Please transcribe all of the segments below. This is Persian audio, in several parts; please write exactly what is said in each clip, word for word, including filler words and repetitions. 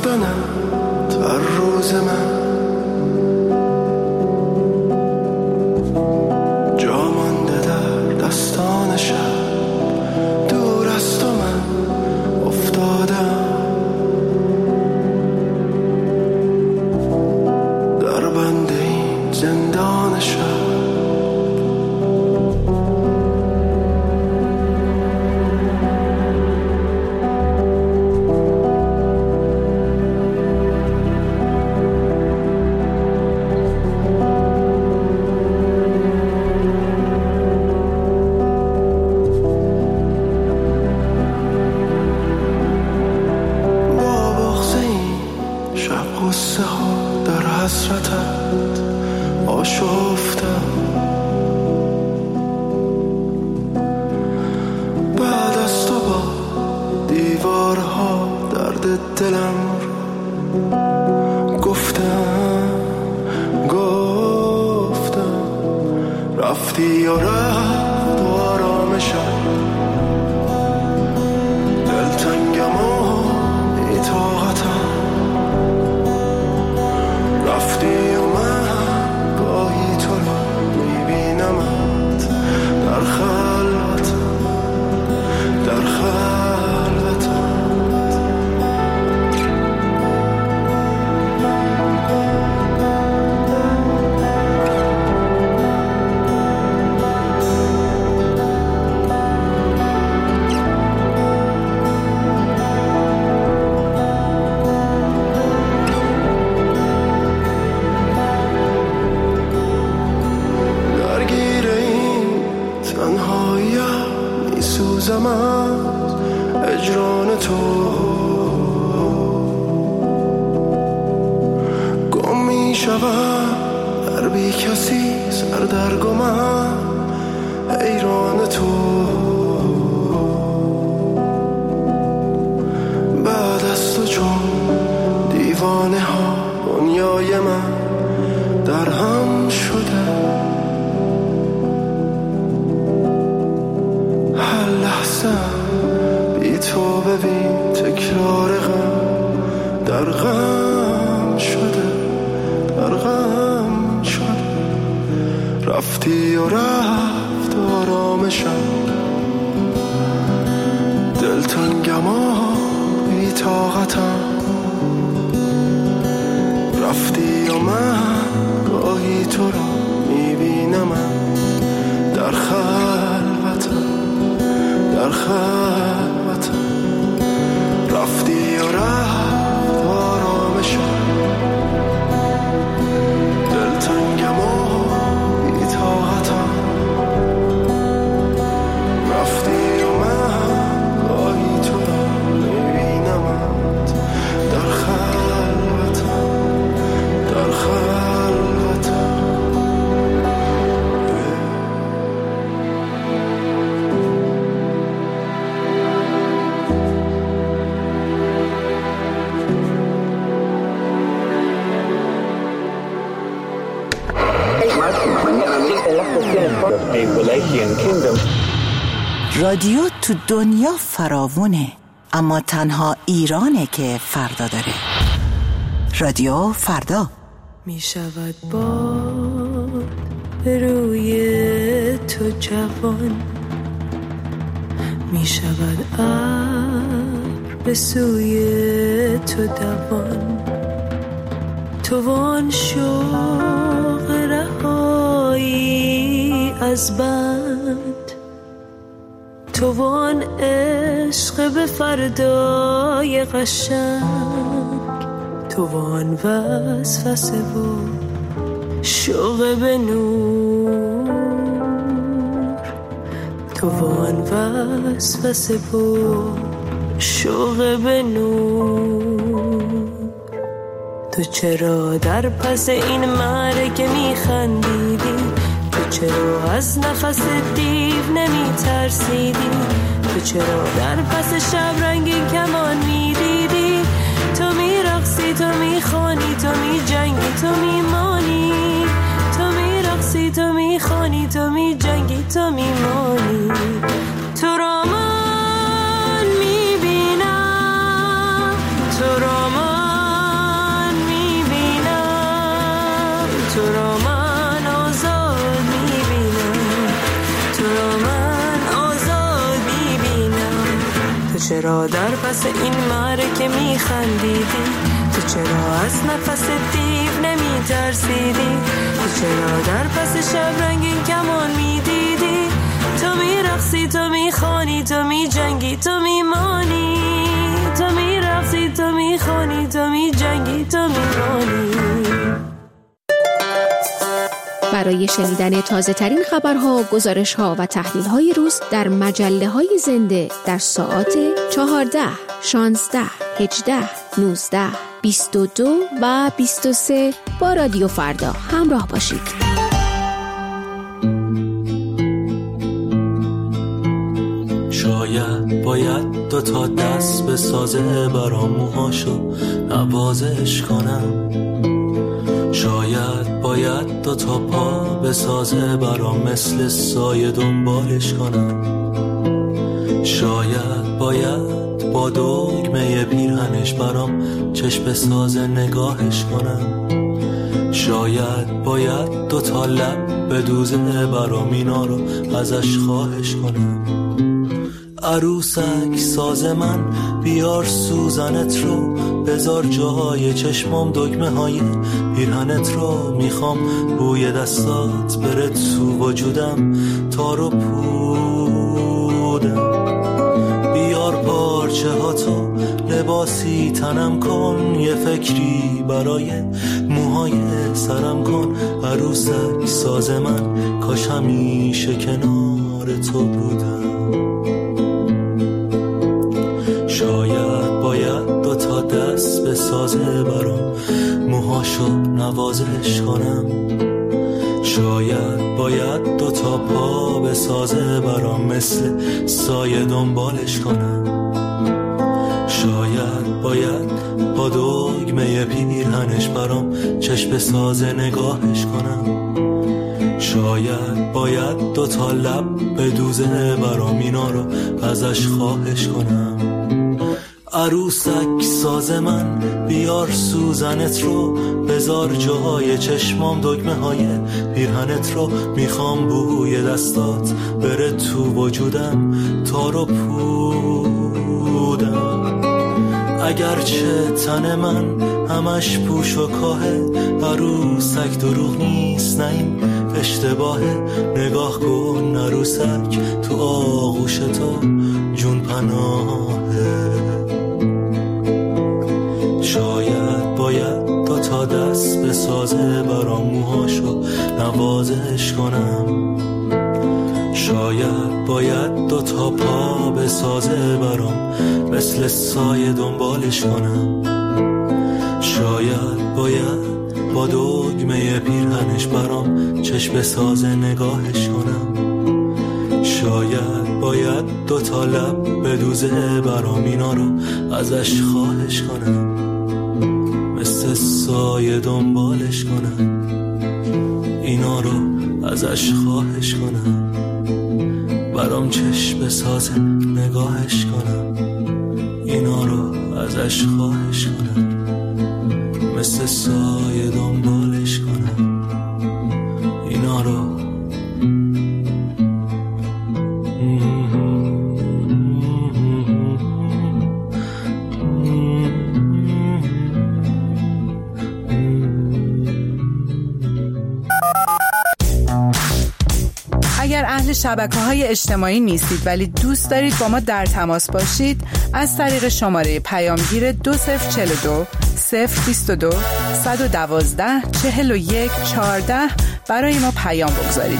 رفتنت هر روز من جا مانده در دستان شب، دور از تو من افتادم در بند این زندان شب. قصه ها در حسرتت آشفتم، بعد از تو با دیوارها درد دلم رو گفتم گفتم رفتی و رفت و آرامشم، دلتنگم و بی‌طاقتم، رفتی و من گاهی تو رو میبینمت در خلوتم در خلوتم. میسوزم از اجران تو، گم میشوم در بی کسی سردرگمم حیران تو، بعد از تو چون دیوانه ها دنیای من در هم شده، هر لحظه بی تو ببین تکرار غم در غم شده در غم شده، رفتی و رفت آرامشم، دلتنگم و بی‌طاقتم، رفتی و من گاهی تو رو میبینم در خلوتم در خلوتم، رفتی و رفت آرامشم، دلتنگم و بی‌طاقتم، رفتی و من گاهی تو رو میبینمت در خلوتم در خلوتم. رادیو تو دنیا فراوونه، اما تنها ایرانه که فردا داره. رادیو فردا. می شود باد به روی تو جوان، می شود ابر به سوی تو دوان، تو وان شوق رهایی از بند، تو وان عشق به فردای قشنگ، تو وان وسوسه و شوق به نور، تو وان وسوسه و شوق به نور. تو چرا در پس این مرگ میخندیدی؟ تو چرا از نفس دیو نمی ترسیدی؟ تو چرا در پس شب رنگین کمان میدیدی؟ تو میرقصی، تو میخوانی، تو میجنگی، تو میمانی، تو میرقصی، تو میخوانی، تو میجنگی، تو میمانی. تو را من میبینم، تو را من تو چرا در پس این معرکه میخندیدی؟ تو چرا از نفس دیو نمیترسیدی؟ تو چرا در پس شب رنگین کمان میدیدی؟ تو میرقصی، تو میخوانی، تو میجنگی، تو میمانی. تو میرقصی، تو میخوانی، تو میجنگی، تو میمانی. برای شنیدن تازه ترین خبرها، گزارشها و تحلیل‌های روز در مجله‌های زنده در ساعات چهارده، شانزده، هجده، نوزده، بیست و دو و بیست و سه با رادیو فردا همراه باشید. شاید باید دو تا دست به سازه برام موهاشو نوازش کنم. شاید باید دو تا پا به سازه برام مثل سایه دنبالش کنم. شاید باید با دگمه پیرهنش برام چشم سازه نگاهش کنم. شاید باید دو تا لب به دوزه برام اینا رو ازش خواهش کنم. عروسک ساز من بیار سوزنت رو، بذار جاهای چشمام دگمه های پیرهنت رو. میخوام بوی دستات بره تو وجودم تا رو پودم. بیار پارچه ها تو لباسی تنم کن، یه فکری برای موهای سرم کن. عروسک ساز من کاش همیشه کنار تو بودم. شاید باید دو تا دست به سازه برام موهاشو نوازش کنم. شاید باید دو تا پا به سازه برام مثل سایه دنبالش کنم. شاید باید با دگمه پیرهنش برام چشم سازه نگاهش کنم. شاید باید دو تا لب به دوزه برام اینا رو ازش خواهش کنم. عروسک ساز من بیار سوزنت رو، بذار جاهای چشمام دگمه های پیرهنت رو. میخوام بوی دستات بره تو وجودم تا رو پودم. اگرچه تن من همش پوش و کاهه، عروسک دروغ نیست نه این اشتباهه. نگاه کن عروسک تو آغوش تو جون پناهه. شاید باید دو تا دست به سازه برام موهاشو نوازش کنم. شاید باید دو تا پا به سازه برام مثل سایه دنبالش کنم. شاید باید با دگمه پیرهنش برام چشم سازه نگاهش کنم. شاید باید دو تا لب به دوزه برام اینا رو ازش خواهش کنم. مثل سایه دنبالش کنم، اینا رو ازش خواهش کنم. برام چشم سازه نگاهش کنم، اینا رو ازش خواهش کنم. مثل سایه دنبالش کنم، اینا رو. اگر اهل شبکه‌های اجتماعی نیستید ولی دوست دارید با ما در تماس باشید، از طریق شماره پیامگیر دو صفر چهل و دو صفر بیست و دو صد و دوازده چهل و یک چهارده برای ما پیام بگذارید.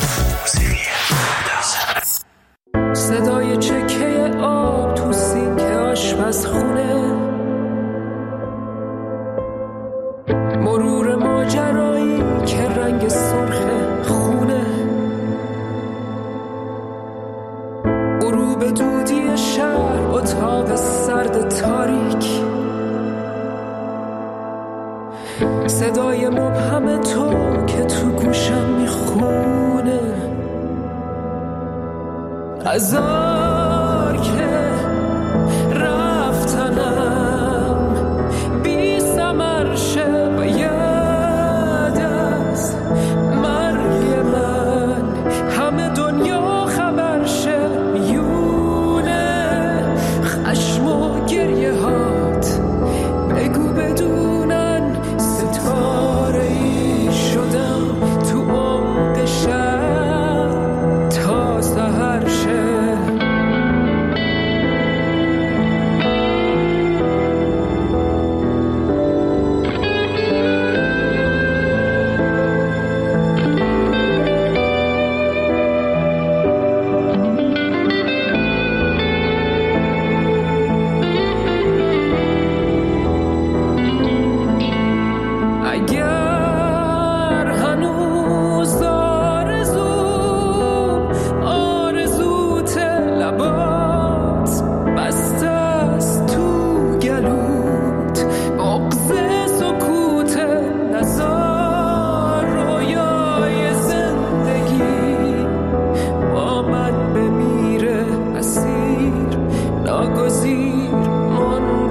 صدای چکه آب تو سینک آشپزخونه، مرور ماجرایی که رنگ سرخ خونه، غروب دودی شهر، اتاق سرد تاریک، صدای مبهم تو که تو گوشم میخونه، هزار که رفتنم بی ثمر شه و یاد از مرگ من همه دنیا خبر شه، میونه خشم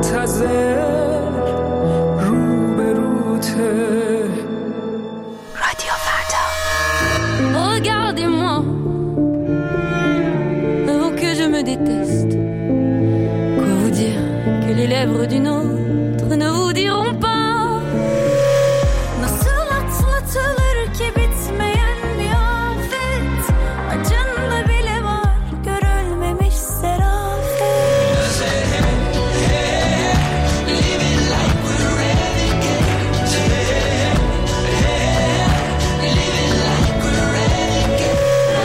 منتظر Regardez-moi, avant que je me déteste. Quoi vous dire que les lèvres d'une autre ne vous diront pas? Nasıl atlatılır ki bitmeyen bir afet, acında bile var görülmemiş serafet. Living like we're renegades. Living like we're renegades.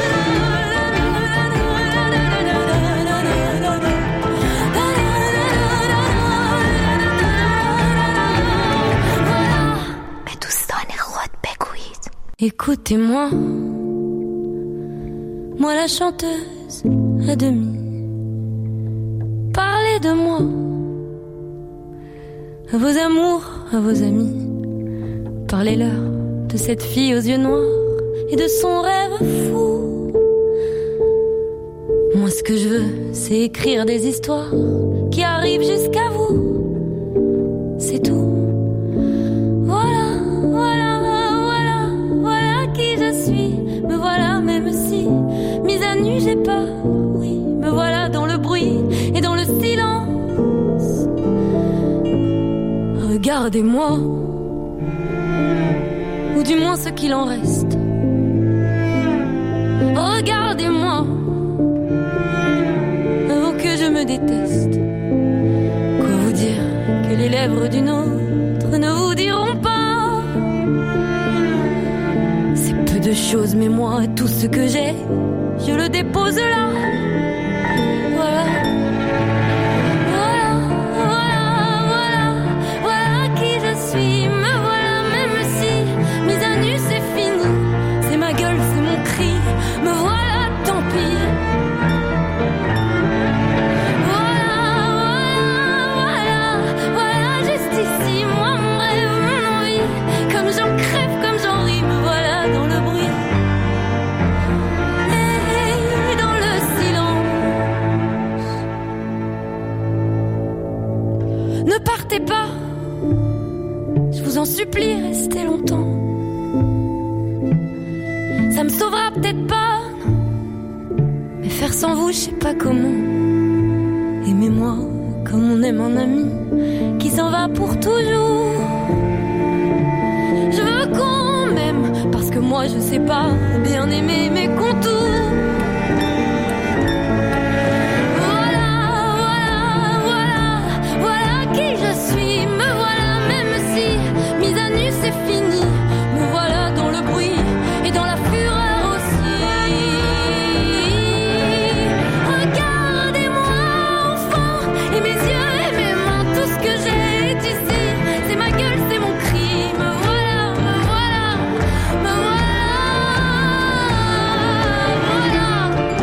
به دوستان خود بگویید. Écoutez-moi, moi la chanteuse à demi. Parlez de moi, à vos amours, à vos amis. Parlez-leur de cette fille aux yeux noirs et de son rêve fou. Moi ce que je veux, c'est écrire des histoires qui arrivent jusqu'à vous. C'est tout. Voilà, voilà, voilà, voilà qui je suis. Me voilà même si, mise à nu j'ai peur. Oui, me voilà dans le bruit et dans le silence. Regardez-moi, ou du moins ce qu'il en reste. Regardez-moi, avant que je me déteste. Quoi vous dire que les lèvres d'une autre ne vous diront pas? C'est peu de choses, mais moi, tout ce que j'ai, je le dépose là. Voilà. Voilà, voilà, voilà, voilà qui je suis. Me voilà, même si, mise à nu, c'est fini. C'est ma gueule, c'est mon cri. Me voilà, tant pis. Voilà, voilà, voilà, voilà, juste ici. Moi, mon rêve, mon envie. Comme j'en crève, comme j'en ris. Me voilà dans le bruit. Et dans le silence. Ne partez pas. Je vous en supplie, restez longtemps. Ça me sauvera peut-être pas, non. Mais faire sans vous, je sais pas comment. Aimez-moi comme on aime un ami qui s'en va pour toujours. Je veux qu'on m'aime parce que moi je sais pas bien aimer mes contours. Voilà, voilà, voilà, voilà qui je suis. Me voilà même si, mise à nu c'est fini. Me voilà dans le bruit et dans la fureur aussi. Regardez-moi enfant, et mes yeux et mes mains, tout ce que j'ai est ici. C'est ma gueule, c'est mon cri. Me voilà, me voilà, me voilà. Voilà,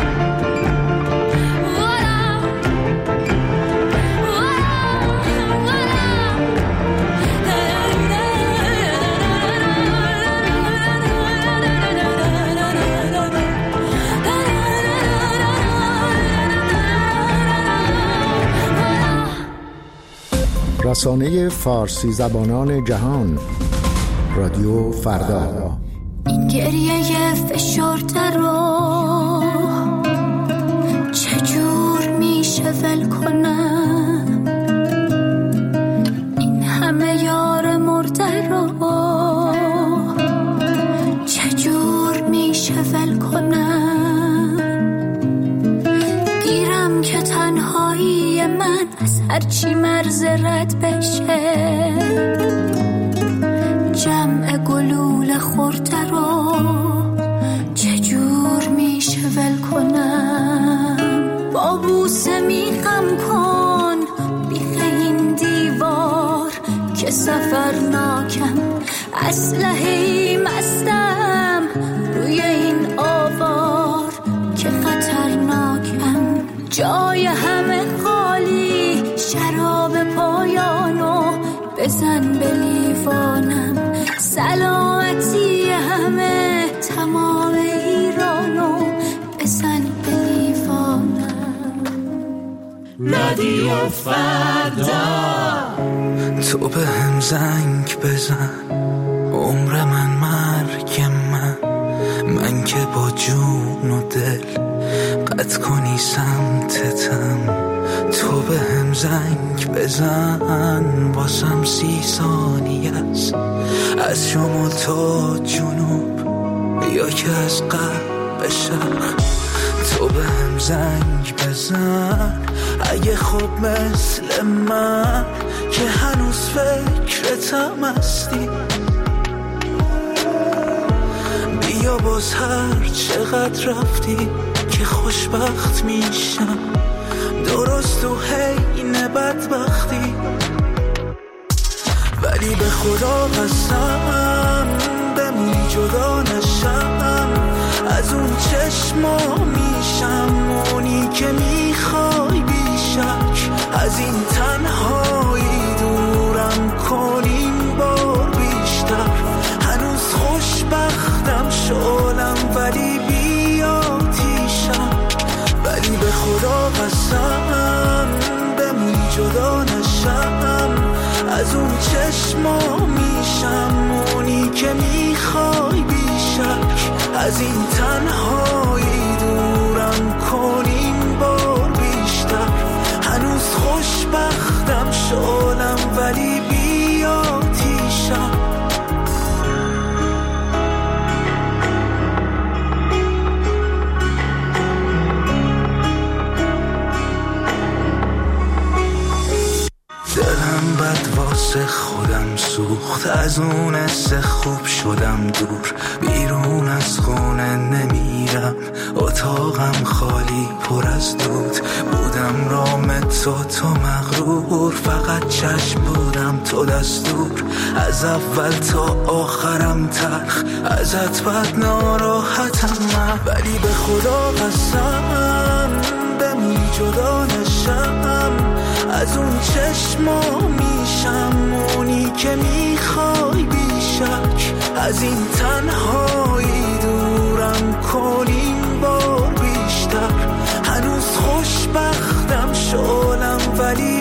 رسانه فارسی زبانان جهان، رادیو فردا. این گریه فشرده رو چجور میشه ول کنم؟ این همه یار مرده رو چجور میشه ول کنم؟ گیرم که تنهایی من از هرچی مرز رد بشه، جمع گلوله خورده رو چجور میشه ول کنم؟ با بوسه میخم کن بیخ این دیوار که سفرناکم، اسلحه‌ای مستم روی این آوار که خطرناکم، جای همه خالی، شراب پایانو بزن به لیوانم، سلامتی همه تمام ایرانو بزن به لیوانم. رادیو فردا. تو به هم زنگ بزن، عمر من مرگ من، من که با جون و دل قد کنی سمتتم. تو به هم زنگ بزن، باسم سی ثانیه است، از شمال تا جنوب یا که از غرب به شرق. تو به هم زنگ بزن اگه خوب مثل من که هنوز فکرتم هستی. بیا باز هر چقدر رفتی که خوشبخت میشم، درست تو حین بدبختی. ولی به خدا قسم بمونی جدا نشم، از اون چشما میشم اونی که میخوای بیشک. از این تنهایی دورم کنیم بار بیشتر، هنوز خوشبختم شعلم ولی بیاتیشم. ولی به خدا قسم بمونی جدا نشم، از اون چشما میشم اونی که میخوای بیشک. از این تنهایی دورم کنیم بار بیشتر، هنوز خوشبختم شعلم ولی بیاتیشم. دلم بد واسه خودم سوخت، از اون حس خوب شدم دور. بیرون از خونه نمیرم، اتاقم خالی پر از دود. بودم رام تو تو مغرور، فقط چشم بودم تو دستور. از اول تا آخرم تلخ، ازت بد ناراحتم من. ولی به خدا قسم بمونی جدا نشم، از اون چشما میشم اونی که میخوای بیشک. از این تنهایی دورم کنیم بار بیشتر، هنوز خوشبختم شعلم ولی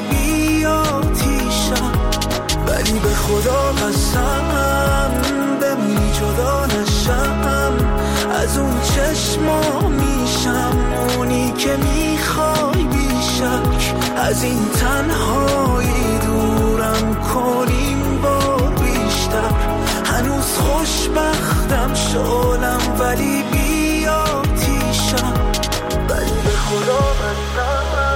بیاتیشم. ولی به خدا قسم بمونی جدا نشم، از اون چشما میشم اونی که میخوای بیشک. از این تنهایی دورم کنیم بار بیشتر، هنوز خوشبختم شعلم ولی بیاتیشم. ولی به خدا قسم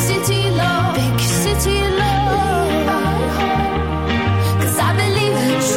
City love, 'cause I believe in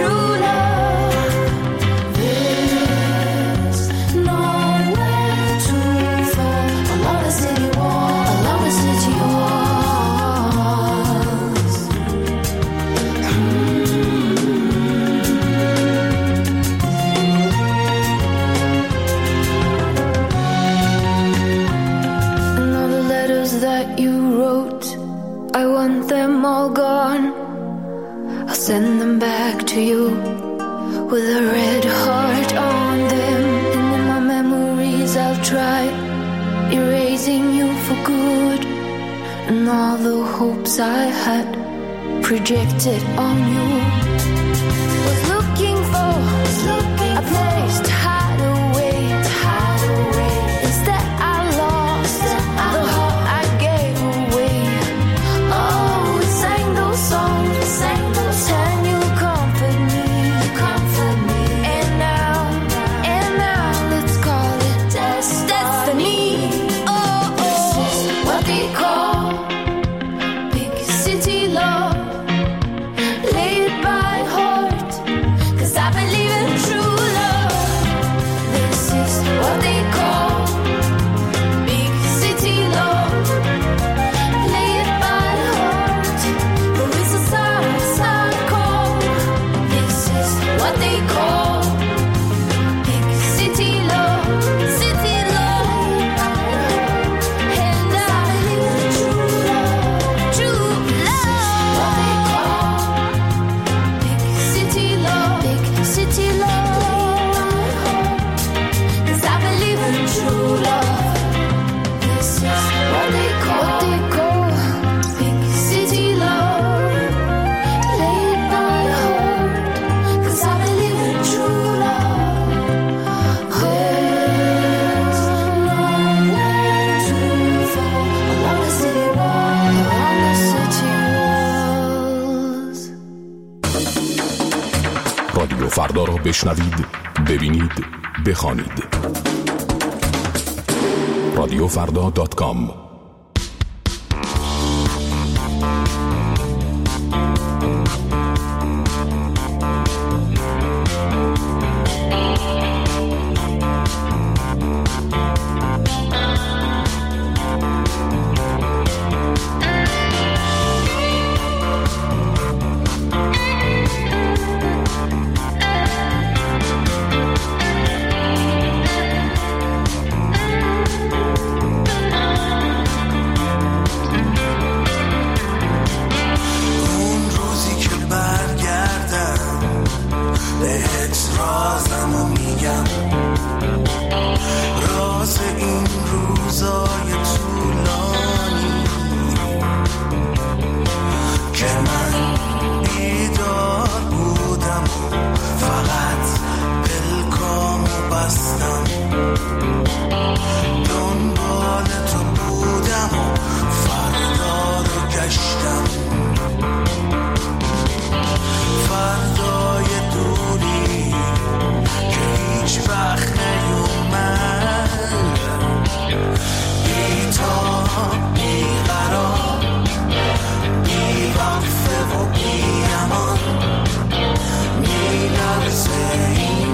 send them back to you with a red heart on them. And in my memories I'll try erasing you for good, and all the hopes I had projected on you. Was looking for, was looking a place to hide away, to hide away. Instead I lost Instead the heart I gave away. Oh, we sang those songs, sang those songs. You comfort me, you comfort me. And now, and now let's call it des- destiny. Oh, oh, this is what they call big city love. رادیو فردا را بشنوید، ببینید، بخوانید. رادیو فردا دات کام.